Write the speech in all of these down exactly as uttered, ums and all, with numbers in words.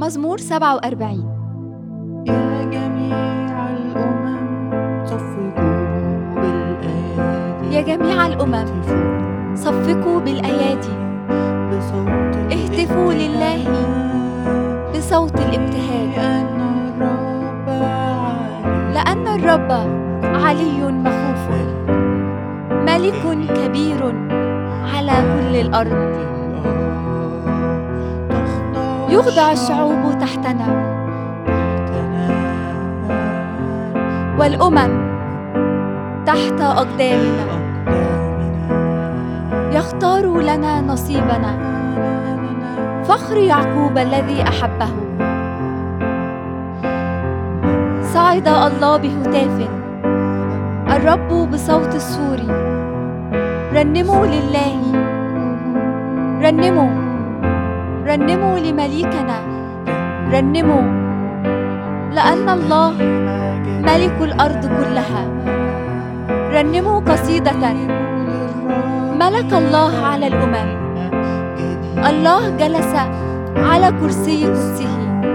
مزمور سبعة وأربعين. يا جميع الأمم صفقوا بالأيادي، يا جميع الأمم اهتفوا صفقوا بالأيادي، بصوت اهتفوا لله الابتهاج، بصوت الابتهاج، لأن الرب عالي لأن الرب علي مخوف، ملك كبير على كل الأرض. يخضع الشعوب تحتنا والأمم تحت أقدامنا. يختار لنا نصيبنا، فخر يعقوب الذي أحبه. صعد الله بهتاف، الرب بصوت السور. رنموا لله، رنموا رنموا لمليكنا، رنموا لأن الله ملك الأرض كلها. رنموا قصيدة، ملك الله على الأمم، الله جلس على كرسي قدسه.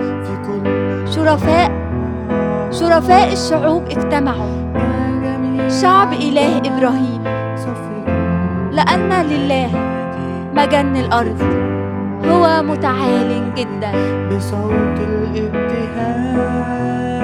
شرفاء شرفاء الشعوب اجتمعوا، شعب إله إبراهيم. لأن لله مجن الأرض، هو متعال جدا. بصوت الابتهاج